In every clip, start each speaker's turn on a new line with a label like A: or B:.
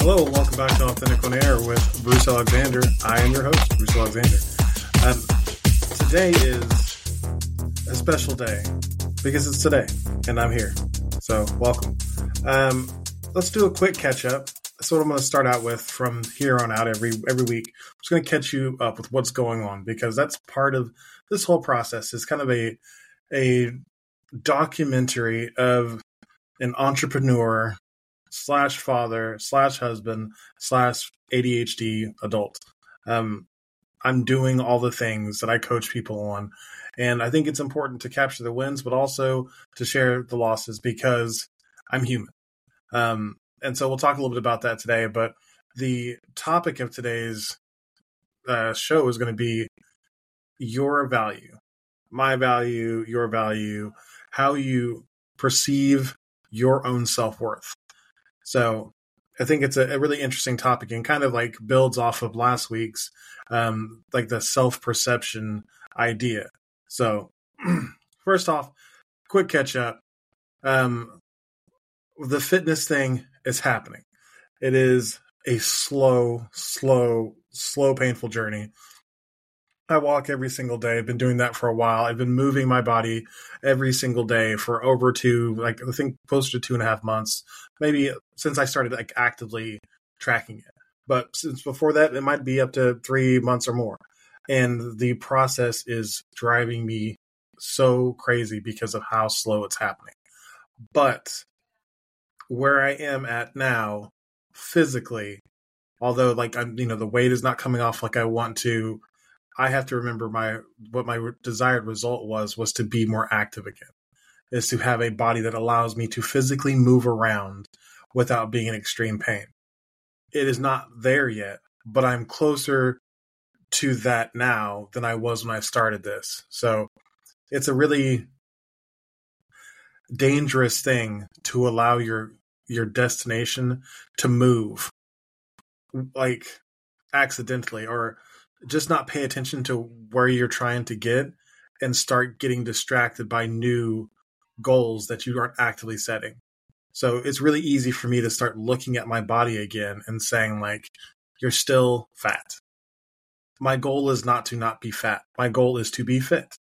A: Hello, and welcome back to Authentic on Air with Bruce Alexander. I am your host, Bruce Alexander. Today is a special day because it's today, and I'm here. So, welcome. Let's do a quick catch up. That's what I'm going to start out with from here on out every week. I'm just going to catch you up with what's going on because that's part of this whole process. Is kind of a documentary of an entrepreneur / father / husband / ADHD adult. I'm doing all the things that I coach people on. And I think it's important to capture the wins, but also to share the losses because I'm human. And so we'll talk a little bit about that today. But the topic of today's show is going to be your value, my value, your value, how you perceive your own self-worth. So I think it's a really interesting topic and kind of like builds off of last week's, like the self-perception idea. So first off, quick catch up. The fitness thing is happening. It is a slow, painful journey. I walk every single day. I've been doing that for a while. I've been moving my body every single day for over I think closer to 2.5 months, maybe since I started like actively tracking it. But since before that, it might be up to 3 months or more. And the process is driving me so crazy because of how slow it's happening. But where I am at now, physically, although like I'm, the weight is not coming off like I want to, I have to remember what my desired result was to be more active again, is to have a body that allows me to physically move around without being in extreme pain. It is not there yet, but I'm closer to that now than I was when I started this. So it's a really dangerous thing to allow your destination to move like accidentally or just not pay attention to where you're trying to get and start getting distracted by new goals that you aren't actively setting. So it's really easy for me to start looking at my body again and saying like, you're still fat. My goal is not to not be fat. My goal is to be fit.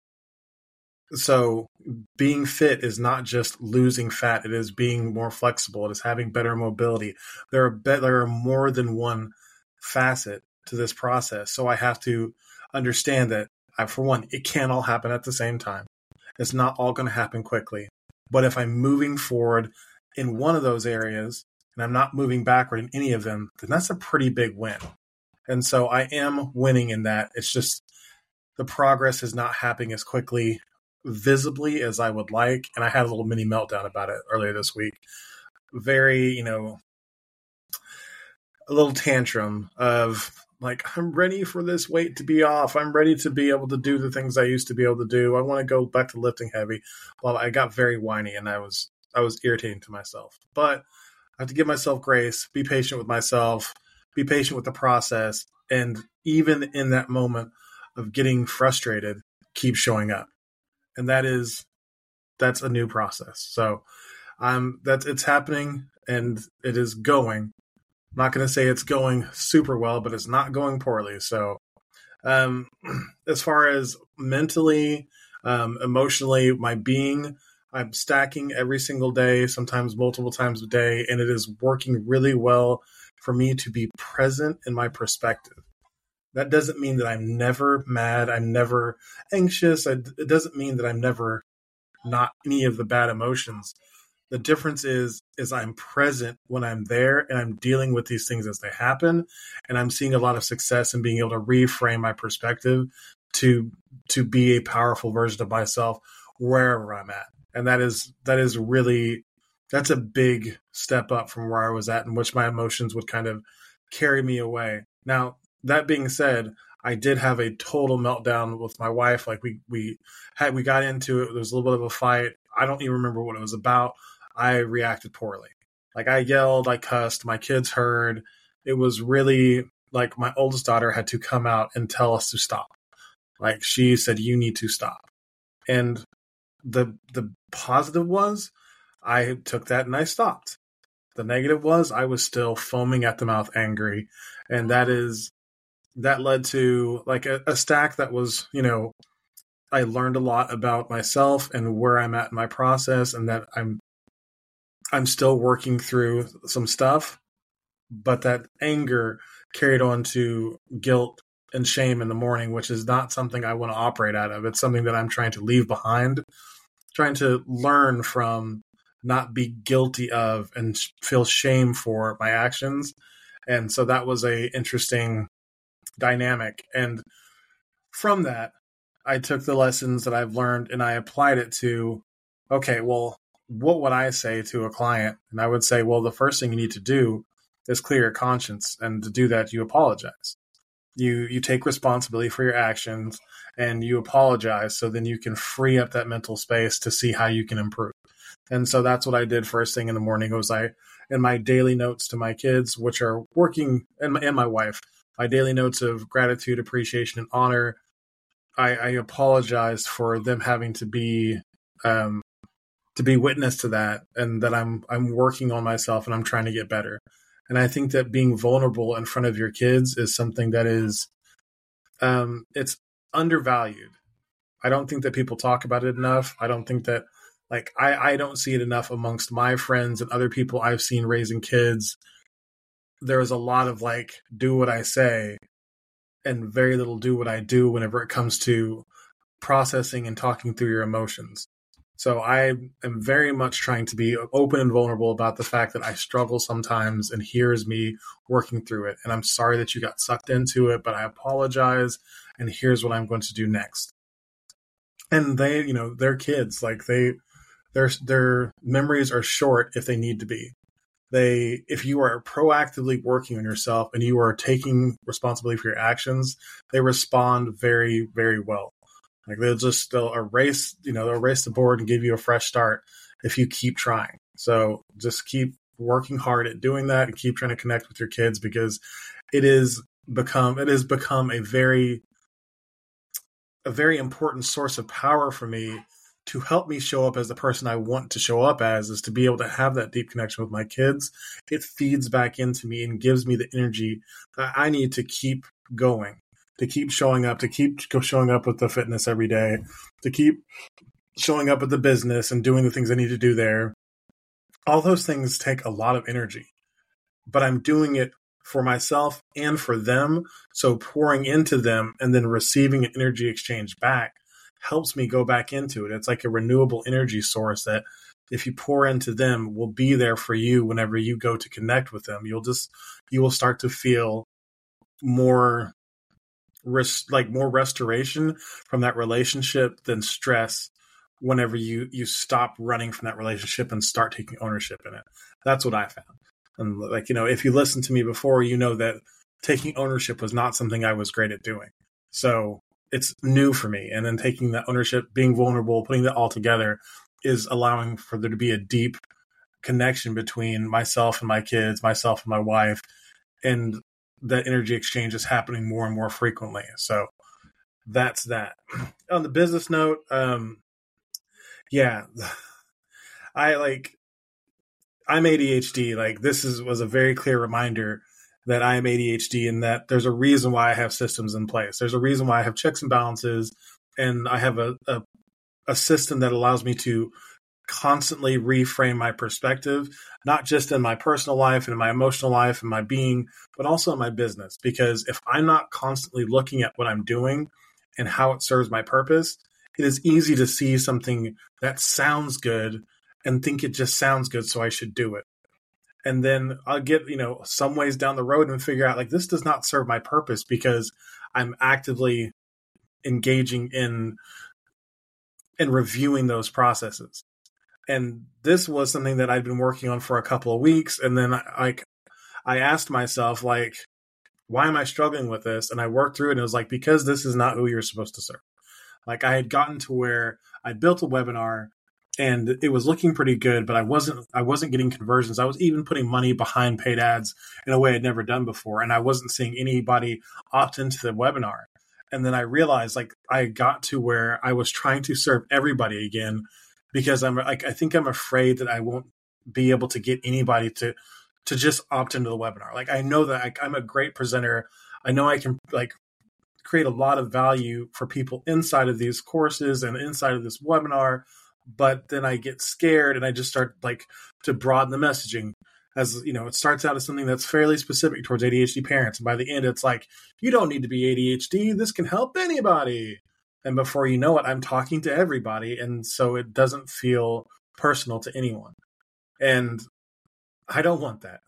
A: So being fit is not just losing fat. It is being more flexible. It is having better mobility. There are more than one facet to this process. So I have to understand that, for one, it can't all happen at the same time. It's not all going to happen quickly. But if I'm moving forward in one of those areas and I'm not moving backward in any of them, then that's a pretty big win. And so I am winning in that. It's just the progress is not happening as quickly, visibly as I would like. And I had a little mini meltdown about it earlier this week. Very, a little tantrum of like, I'm ready for this weight to be off. I'm ready to be able to do the things I used to be able to do. I want to go back to lifting heavy. Well, I got very whiny and I was irritating to myself. But I have to give myself grace, be patient with myself, be patient with the process. And even in that moment of getting frustrated, keep showing up. And that's a new process. So it's happening and it is going. I'm not going to say it's going super well, but it's not going poorly. So as far as mentally, emotionally, my being, I'm stacking every single day, sometimes multiple times a day, and it is working really well for me to be present in my perspective. That doesn't mean that I'm never mad. I'm never anxious. It doesn't mean that I'm never not any of the bad emotions. The difference is I'm present when I'm there and I'm dealing with these things as they happen. And I'm seeing a lot of success in being able to reframe my perspective to be a powerful version of myself wherever I'm at. And that's a big step up from where I was at in which my emotions would kind of carry me away. Now, that being said, I did have a total meltdown with my wife. Like we got into it. There was a little bit of a fight. I don't even remember what it was about. I reacted poorly. Like I yelled, I cussed, my kids heard. It was really like my oldest daughter had to come out and tell us to stop. Like she said, you need to stop. And the positive was I took that and I stopped. The negative was I was still foaming at the mouth angry. And that led to like a stack that was, I learned a lot about myself and where I'm at in my process, and that I'm still working through some stuff, but that anger carried on to guilt and shame in the morning, which is not something I want to operate out of. It's something that I'm trying to leave behind, trying to learn from, not be guilty of, and feel shame for my actions. And so that was a interesting dynamic. And from that, I took the lessons that I've learned and I applied it to, okay, well, what would I say to a client? And I would say, well, the first thing you need to do is clear your conscience. And to do that, you apologize. You take responsibility for your actions and you apologize, so then you can free up that mental space to see how you can improve. And so that's what I did first thing in the morning. Was in my daily notes to my kids, which are working, and my wife, my daily notes of gratitude, appreciation, and honor, I apologized for them having to be witness to that, and that I'm working on myself and I'm trying to get better. And I think that being vulnerable in front of your kids is something that is, it's undervalued. I don't think that people talk about it enough. I don't think that, I don't see it enough amongst my friends and other people I've seen raising kids. There's a lot of do what I say and very little do what I do whenever it comes to processing and talking through your emotions. So I am very much trying to be open and vulnerable about the fact that I struggle sometimes, and here's me working through it. And I'm sorry that you got sucked into it, but I apologize. And here's what I'm going to do next. And they, they're kids. Their memories are short if they need to be. If you are proactively working on yourself and you are taking responsibility for your actions, they respond very, very well. They'll erase the board and give you a fresh start if you keep trying. So just keep working hard at doing that and keep trying to connect with your kids, because it has become a very important source of power for me to help me show up as the person I want to show up as, is to be able to have that deep connection with my kids. It feeds back into me and gives me the energy that I need to keep going, to keep showing up, with the fitness every day, to keep showing up with the business and doing the things I need to do there. All those things take a lot of energy, but I'm doing it for myself and for them. So pouring into them and then receiving an energy exchange back helps me go back into it. It's like a renewable energy source that if you pour into them, will be there for you whenever you go to connect with them. You will start to feel more restoration from that relationship than stress whenever you stop running from that relationship and start taking ownership in it. That's what I found. And if you listened to me before, you know that taking ownership was not something I was great at doing. So it's new for me. And then taking that ownership, being vulnerable, putting that all together is allowing for there to be a deep connection between myself and my kids, myself and my wife, and that energy exchange is happening more and more frequently. So that's that. On the business note, I'm ADHD. This was a very clear reminder that I am ADHD, and that there's a reason why I have systems in place. There's a reason why I have checks and balances, and I have a system that allows me to constantly reframe my perspective, not just in my personal life and in my emotional life and my being, but also in my business. Because if I'm not constantly looking at what I'm doing and how it serves my purpose, it is easy to see something that sounds good and think it just sounds good, so I should do it. And then I'll get, some ways down the road and figure out this does not serve my purpose, because I'm actively engaging in reviewing those processes. And this was something that I'd been working on for a couple of weeks. And then I asked myself, why am I struggling with this? And I worked through it, and it was because this is not who you're supposed to serve. I had gotten to where I built a webinar and it was looking pretty good, but I wasn't getting conversions. I was even putting money behind paid ads in a way I'd never done before. And I wasn't seeing anybody opt into the webinar. And then I realized I got to where I was trying to serve everybody again, because I think I'm afraid that I won't be able to get anybody to just opt into the webinar. Like, I know that I'm a great presenter. I know I can like create a lot of value for people inside of these courses and inside of this webinar, but then I get scared and I just start like to broaden the messaging. As you know, it starts out as something that's fairly specific towards ADHD parents. And by the end, it's like, you don't need to be ADHD. This can help anybody. And before you know it, I'm talking to everybody. And so it doesn't feel personal to anyone. And I don't want that.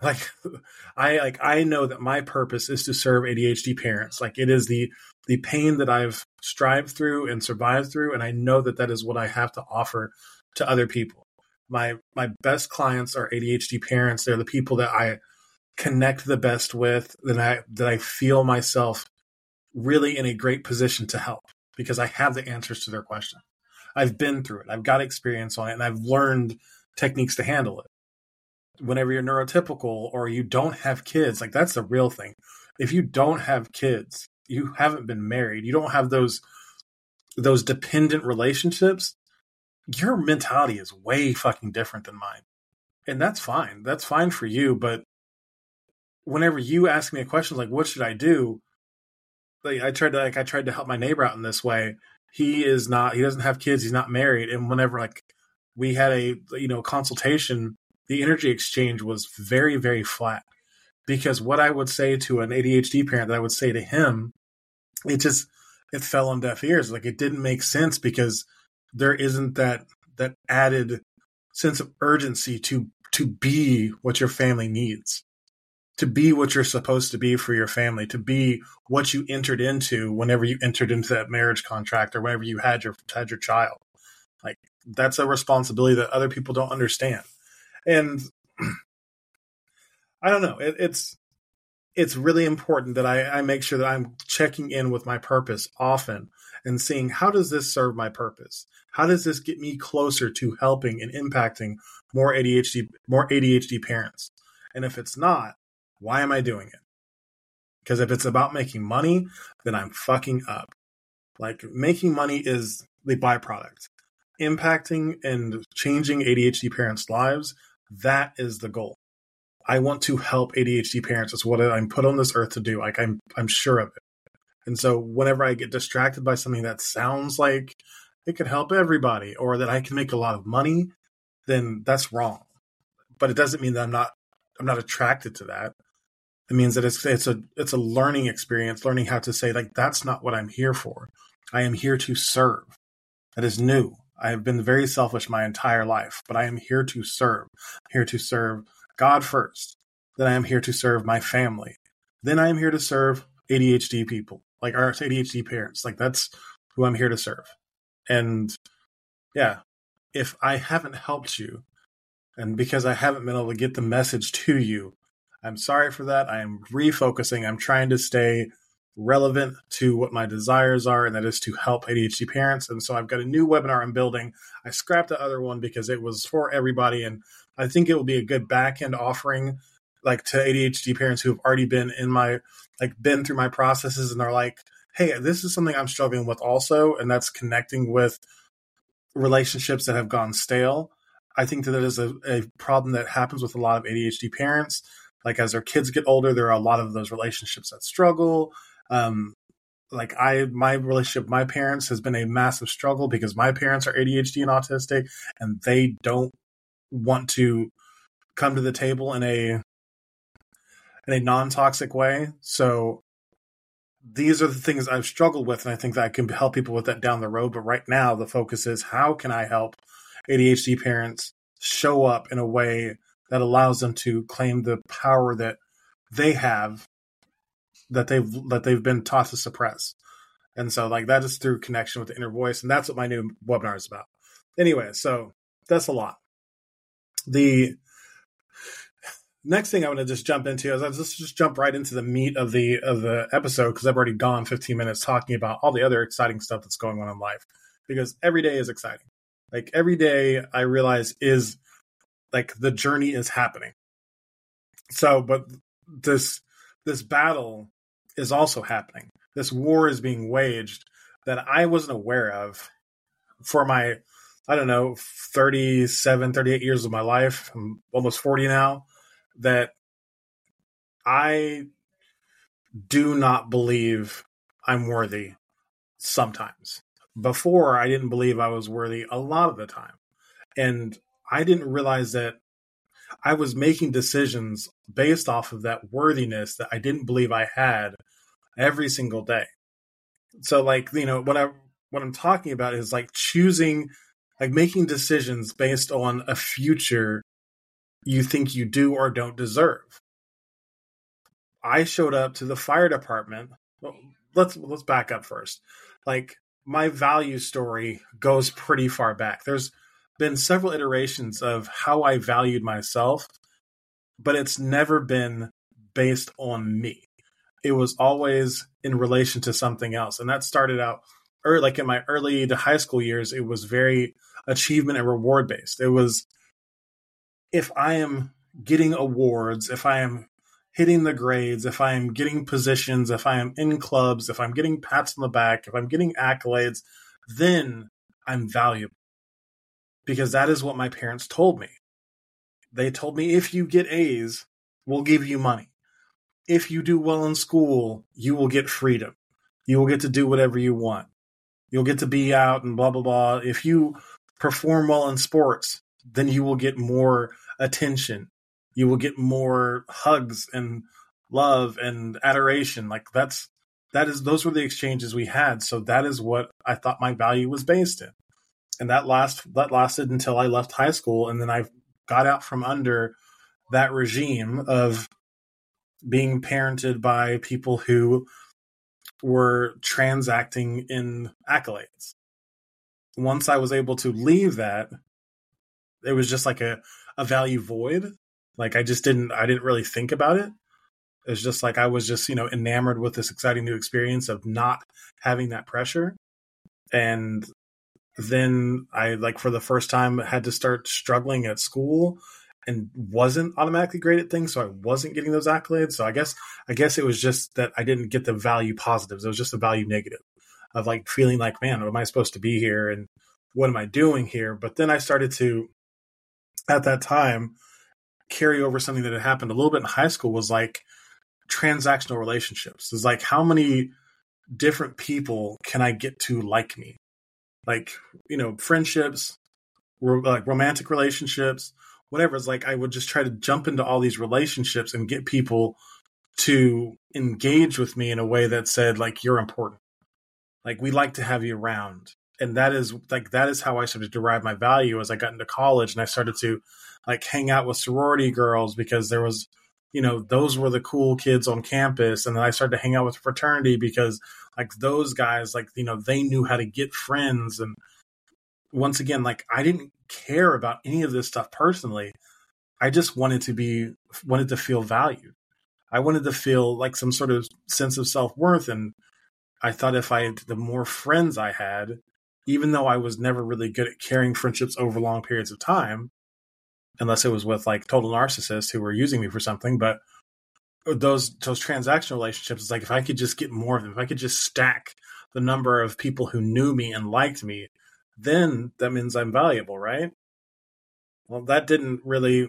A: I know that my purpose is to serve ADHD parents. Like, it is the pain that I've strived through and survived through. And I know that is what I have to offer to other people. My best clients are ADHD parents. They're the people that I connect the best with, that I feel myself really in a great position to help, because I have the answers to their question. I've been through it. I've got experience on it, and I've learned techniques to handle it. Whenever you're neurotypical or you don't have kids, like, that's the real thing. If you don't have kids, you haven't been married, you don't have those dependent relationships, your mentality is way fucking different than mine. And that's fine. That's fine for you. But whenever you ask me a question like, what should I do? Like, I tried to help my neighbor out in this way. He doesn't have kids. He's not married. And whenever like we had a, consultation, the energy exchange was very, very flat, because what I would say to an ADHD parent that I would say to him, it fell on deaf ears. Like, it didn't make sense, because there isn't that added sense of urgency to be what your family needs, to be what you're supposed to be for your family, to be what you entered into whenever you entered into that marriage contract or whenever you had your child. Like, that's a responsibility that other people don't understand. And I don't know, it's really important that I make sure that I'm checking in with my purpose often and seeing, how does this serve my purpose? How does this get me closer to helping and impacting more ADHD parents? And if it's not, why am I doing it? Because if it's about making money, then I'm fucking up. Like, making money is the byproduct. Impacting and changing ADHD parents' lives, that is the goal. I want to help ADHD parents. It's what I'm put on this earth to do. Like, I'm sure of it. And so whenever I get distracted by something that sounds like it could help everybody, or that I can make a lot of money, then that's wrong. But it doesn't mean that I'm not attracted to that. It means that it's a learning experience, learning how to say, like, that's not what I'm here for. I am here to serve. That is new. I have been very selfish my entire life, but I am here to serve. I'm here to serve God first. Then I am here to serve my family. Then I am here to serve ADHD people, like our ADHD parents. Like, that's who I'm here to serve. And yeah, if I haven't helped you, and because I haven't been able to get the message to you, I'm sorry for that. I am refocusing. I'm trying to stay relevant to what my desires are, and that is to help ADHD parents. And so I've got a new webinar I'm building. I scrapped the other one because it was for everybody, and I think it will be a good back-end offering, like, to ADHD parents who have already been been through my processes, and they're like, hey, this is something I'm struggling with also, and that's connecting with relationships that have gone stale. I think that is a problem that happens with a lot of ADHD parents. Like, as their kids get older, there are a lot of those relationships that struggle. My relationship with my parents has been a massive struggle, because my parents are ADHD and autistic, and they don't want to come to the table in a non-toxic way. So these are the things I've struggled with, and I think that I can help people with that down the road. But right now, the focus is, how can I help ADHD parents show up in a way that allows them to claim the power that they have, that they've been taught to suppress. And so, like, that is through connection with the inner voice, and that's what my new webinar is about. Anyway, so that's a lot. The next thing I want to just jump into is, let's just jump right into the meat of the episode, because I've already gone 15 minutes talking about all the other exciting stuff that's going on in life, because every day is exciting. Like, every day I realize is, like, the journey is happening. So, but this battle is also happening. This war is being waged that I wasn't aware of for my I don't know, 37, 38 years of my life, I'm almost 40 now, that I do not believe I'm worthy sometimes. Before, I didn't believe I was worthy a lot of the time. And I didn't realize that I was making decisions based off of that worthiness that I didn't believe I had every single day. So like, what I'm talking about is like choosing, like making decisions based on a future you think you do or don't deserve. I showed up to the fire department. Well, let's back up first. Like my value story goes pretty far back. There's been several iterations of how I valued myself, but it's never been based on me. It was always in relation to something else. And that started out like in my early to high school years, it was very achievement and reward based. It was, if I am getting awards, if I am hitting the grades, if I am getting positions, if I am in clubs, if I'm getting pats on the back, if I'm getting accolades, then I'm valuable. Because that is what my parents told me. They told me, if you get A's, we'll give you money. If you do well in school, you will get freedom. You will get to do whatever you want. You'll get to be out and blah, blah, blah. If you perform well in sports, then you will get more attention. You will get more hugs and love and adoration. Like those were the exchanges we had. So that is what I thought my value was based in. And that lasted until I left high school. And then I got out from under that regime of being parented by people who were transacting in accolades. Once I was able to leave that, it was just like a value void. Like I didn't really think about it. It's just like I was just, enamored with this exciting new experience of not having that pressure. And then I, like, for the first time, had to start struggling at school and wasn't automatically great at things. So I wasn't getting those accolades. So I guess it was just that I didn't get the value positives. It was just a value negative of like feeling like, man, am I supposed to be here? And what am I doing here? But then I started to, at that time, carry over something that had happened a little bit in high school, was like transactional relationships. It's like, how many different people can I get to like me? Like, friendships, like romantic relationships, whatever. It's like I would just try to jump into all these relationships and get people to engage with me in a way that said, like, you're important. Like, we like to have you around. And that is how I started to derive my value as I got into college, and I started to like hang out with sorority girls because there was, those were the cool kids on campus. And then I started to hang out with fraternity because like those guys, like, they knew how to get friends. And once again, like I didn't care about any of this stuff personally. I just wanted to feel valued. I wanted to feel like some sort of sense of self-worth. And I thought the more friends I had, even though I was never really good at carrying friendships over long periods of time, unless it was with like total narcissists who were using me for something, but those transactional relationships, it's like, if I could just get more of them, if I could just stack the number of people who knew me and liked me, then that means I'm valuable, right? Well, that didn't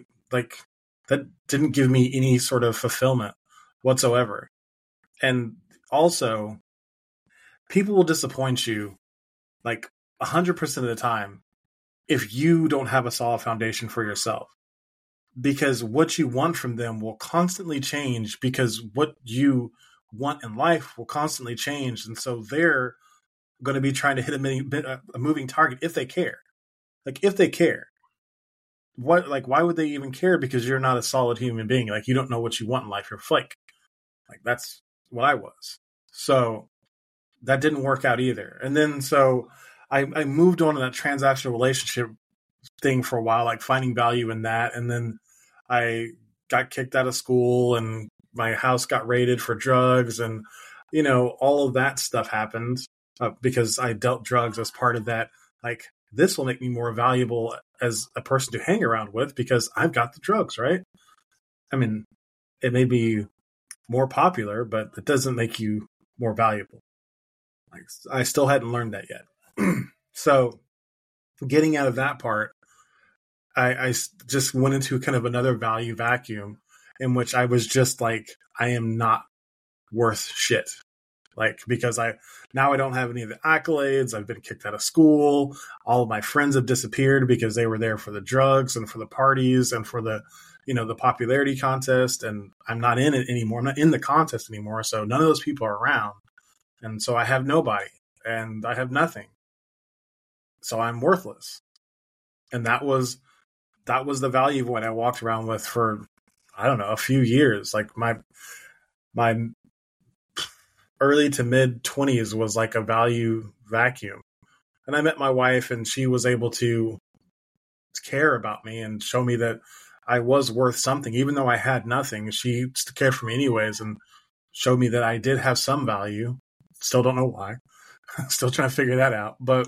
A: give me any sort of fulfillment whatsoever. And also, people will disappoint you like 100% of the time if you don't have a solid foundation for yourself. Because what you want from them will constantly change, because what you want in life will constantly change. And so they're going to be trying to hit a moving target if they care. Like, if they care. Why would they even care? Because you're not a solid human being. Like, you don't know what you want in life. You're a flake. Like, that's what I was. So that didn't work out either. And then so I moved on to that transactional relationship thing for a while, like finding value in that. And then I got kicked out of school and my house got raided for drugs, and, all of that stuff happened because I dealt drugs as part of that. Like, this will make me more valuable as a person to hang around with because I've got the drugs, right? I mean, it may be more popular, but it doesn't make you more valuable. Like, I still hadn't learned that yet. So getting out of that part, I just went into kind of another value vacuum in which I was just like, I am not worth shit. Like, because I don't have any of the accolades. I've been kicked out of school. All of my friends have disappeared because they were there for the drugs and for the parties and for the, the popularity contest. And I'm not in it anymore. I'm not in the contest anymore. So none of those people are around. And so I have nobody and I have nothing. So I'm worthless. And that was the value of what I walked around with for, I don't know, a few years. Like my early to mid 20s was like a value vacuum. And I met my wife and she was able to care about me and show me that I was worth something. Even though I had nothing, she cared for me anyways and showed me that I did have some value. Still don't know why. Still trying to figure that out. But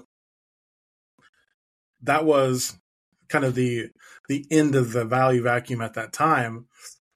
A: that was kind of the end of the value vacuum at that time.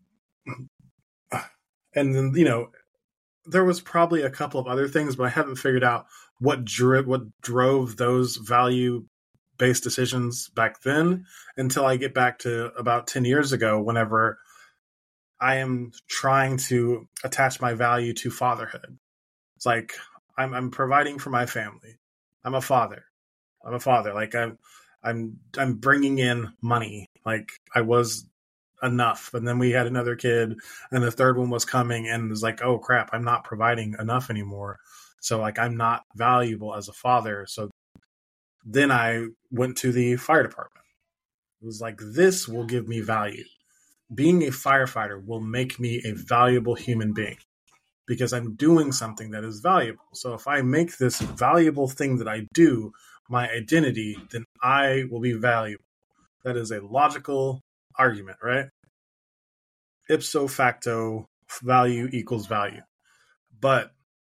A: And then, there was probably a couple of other things, but I haven't figured out what drove those value-based decisions back then until I get back to about 10 years ago, whenever I am trying to attach my value to fatherhood. It's like I'm providing for my family. I'm a father. Like I'm bringing in money. Like I was enough. And then we had another kid and the third one was coming and it was like, oh crap, I'm not providing enough anymore. So like, I'm not valuable as a father. So then I went to the fire department. It was like, this will give me value. Being a firefighter will make me a valuable human being because I'm doing something that is valuable. So if I make this valuable thing that I do my identity, then I will be valuable. That is a logical argument, right? Ipso facto, value equals value. But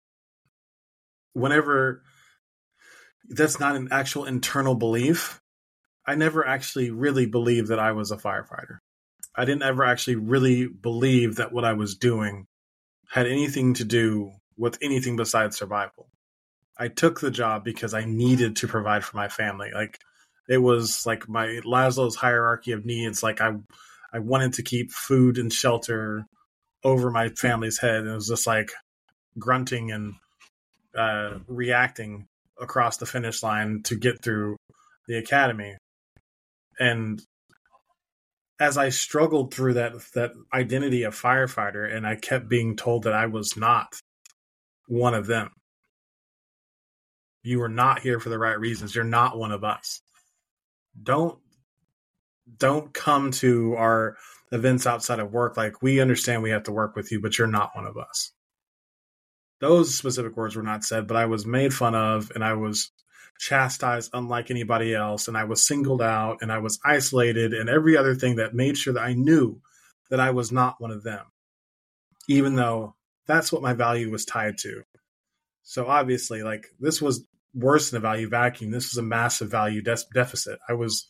A: whenever that's not an actual internal belief, I never actually really believed that I was a firefighter. I didn't ever actually really believe that what I was doing had anything to do with anything besides survival. I took the job because I needed to provide for my family. Like, it was like my Maslow's hierarchy of needs. Like I wanted to keep food and shelter over my family's head. And it was just like grunting and reacting across the finish line to get through the academy. And as I struggled through that identity of firefighter, and I kept being told that I was not one of them. You are not here for the right reasons. You're not one of us. Don't come to our events outside of work. Like, we understand we have to work with you, but you're not one of us. Those specific words were not said, but I was made fun of and I was chastised unlike anybody else. And I was singled out and I was isolated and every other thing that made sure that I knew that I was not one of them, even though that's what my value was tied to. So obviously, like, this was worse than a value vacuum. This was a massive value deficit. I was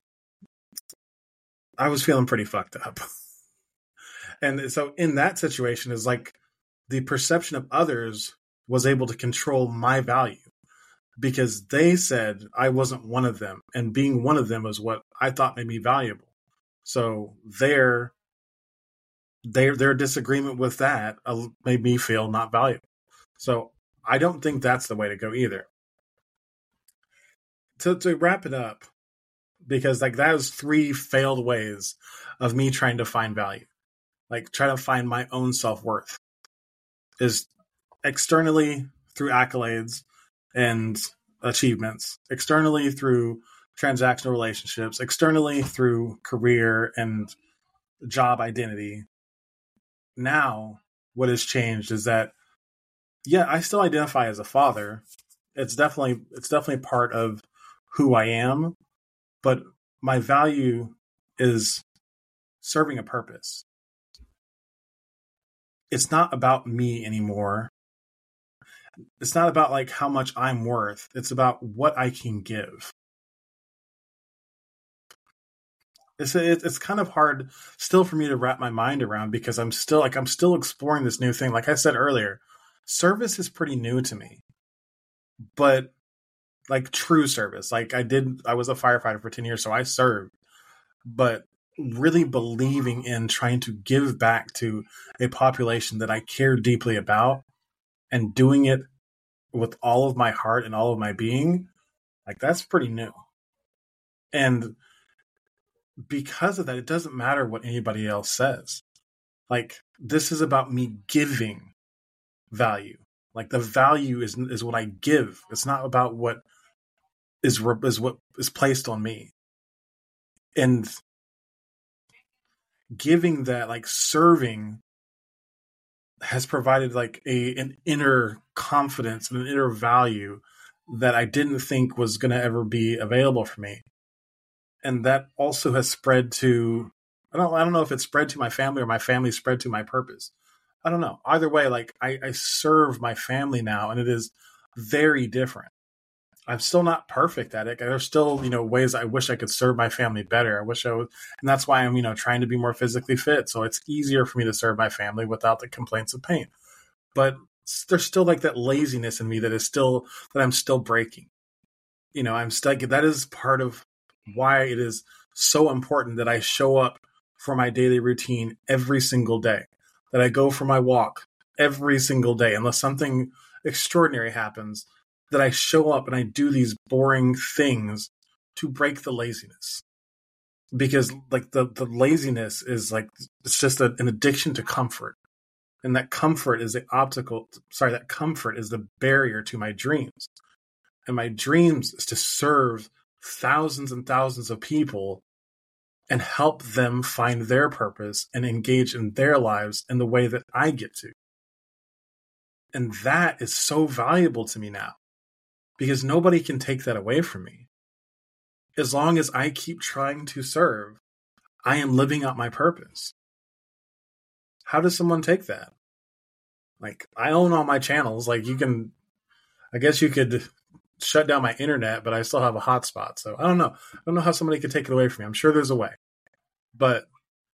A: feeling pretty fucked up. And so in that situation is like the perception of others was able to control my value because they said I wasn't one of them. And being one of them was what I thought made me valuable. So their disagreement with that made me feel not valuable. So I don't think that's the way to go either. To wrap it up, because like that was 3 failed ways of me trying to find value, like try to find my own self-worth, is externally through accolades and achievements, externally through transactional relationships, externally through career and job identity. Now, what has changed is that, yeah, I still identify as a father. It's definitely part of who I am, but my value is serving a purpose. It's not about me anymore. It's not about like how much I'm worth. It's about what I can give. It's kind of hard still for me to wrap my mind around because I'm still exploring this new thing. Like I said earlier, service is pretty new to me, but like true service. Like I was a firefighter for 10 years, so I served, but really believing in trying to give back to a population that I care deeply about and doing it with all of my heart and all of my being, like that's pretty new. And because of that, it doesn't matter what anybody else says. Like, this is about me giving value. Like, the value is what I give. It's not about what is what is placed on me. And giving that, like serving, has provided like an inner confidence and an inner value that I didn't think was going to ever be available for me. And that also has spread to, I don't know if it's spread to my family or my family spread to my purpose. I don't know. Either way, like I serve my family now, and it is very different. I'm still not perfect at it. There's still, ways I wish I could serve my family better. I wish I would. And that's why I'm, trying to be more physically fit. So it's easier for me to serve my family without the complaints of pain. But there's still like that laziness in me that I'm still breaking. I'm stuck. That is part of why it is so important that I show up for my daily routine every single day, that I go for my walk every single day, unless something extraordinary happens, that I show up and I do these boring things to break the laziness. Because like the laziness is like, it's just an addiction to comfort. And that comfort is that comfort is the barrier to my dreams. And my dreams is to serve thousands and thousands of people and help them find their purpose and engage in their lives in the way that I get to. And that is so valuable to me now, because nobody can take that away from me. As long as I keep trying to serve, I am living out my purpose. How does someone take that? Like, I own all my channels. Like, I guess you could shut down my internet, but I still have a hotspot. So I don't know. I don't know how somebody could take it away from me. I'm sure there's a way, but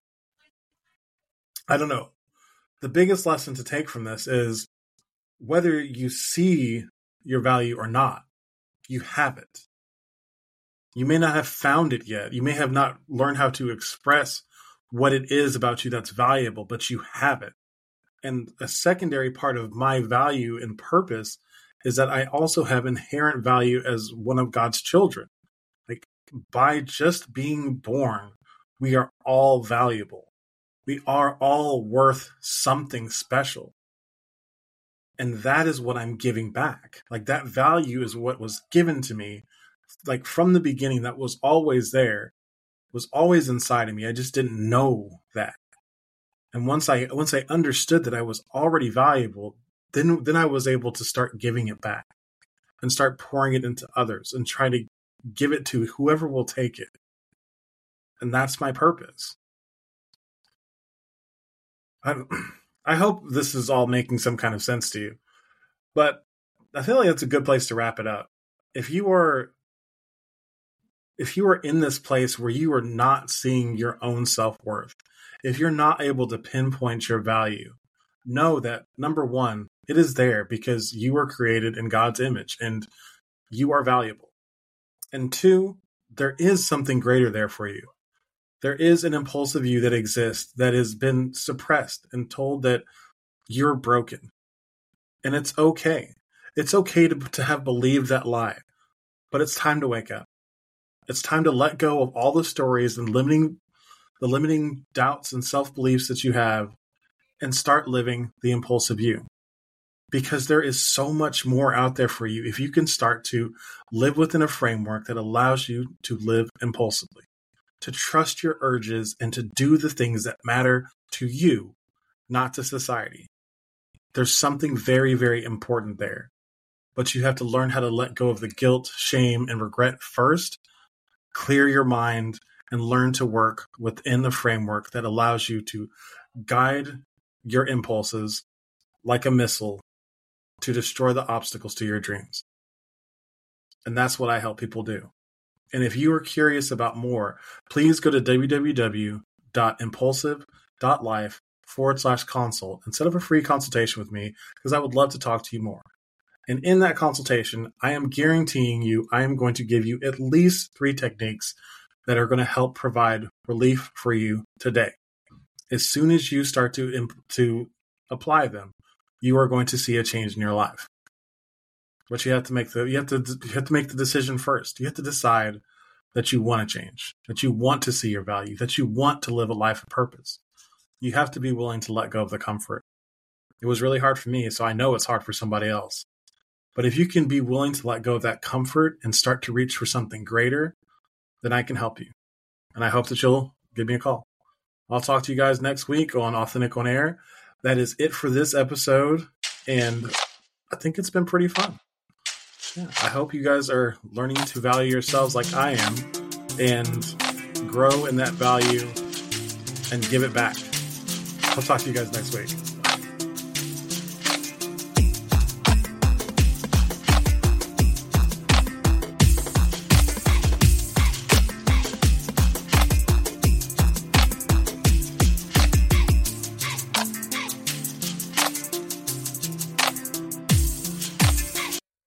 A: I don't know. The biggest lesson to take from this is whether you see your value or not, you have it. You may not have found it yet. You may have not learned how to express what it is about you that's valuable, but you have it. And a secondary part of my value and purpose is that I also have inherent value as one of God's children. Like, by just being born, we are all valuable. We are all worth something special. And that is what I'm giving back. Like, that value is what was given to me, like from the beginning. That was always there, was always inside of me. I just didn't know that. And once I understood that I was already valuable, then I was able to start giving it back and start pouring it into others and try to give it to whoever will take it. And that's my purpose. I hope this is all making some kind of sense to you, but I feel like that's a good place to wrap it up. If you are in this place where you are not seeing your own self-worth, if you're not able to pinpoint your value, know that, number one, it is there because you were created in God's image and you are valuable. And two, there is something greater there for you. There is an impulsive you that exists that has been suppressed and told that you're broken. And it's okay. It's okay to have believed that lie, but it's time to wake up. It's time to let go of all the stories and the limiting doubts and self-beliefs that you have and start living the impulsive you. Because there is so much more out there for you if you can start to live within a framework that allows you to live impulsively, to trust your urges and to do the things that matter to you, not to society. There's something very, very important there. But you have to learn how to let go of the guilt, shame, and regret first, clear your mind, and learn to work within the framework that allows you to guide your impulses like a missile to destroy the obstacles to your dreams. And that's what I help people do. And if you are curious about more, please go to www.impulsive.life/consult and set up a free consultation with me, because I would love to talk to you more. And in that consultation, I am guaranteeing you, I am going to give you at least 3 techniques that are going to help provide relief for you today. As soon as you start to apply them, you are going to see a change in your life. But you have to make the decision first. You have to decide that you want to change, that you want to see your value, that you want to live a life of purpose. You have to be willing to let go of the comfort. It was really hard for me, so I know it's hard for somebody else. But if you can be willing to let go of that comfort and start to reach for something greater, then I can help you. And I hope that you'll give me a call. I'll talk to you guys next week on Authentic on Air. That is it for this episode, and I think it's been pretty fun. Yeah, I hope you guys are learning to value yourselves like I am and grow in that value and give it back. I'll talk to you guys next week.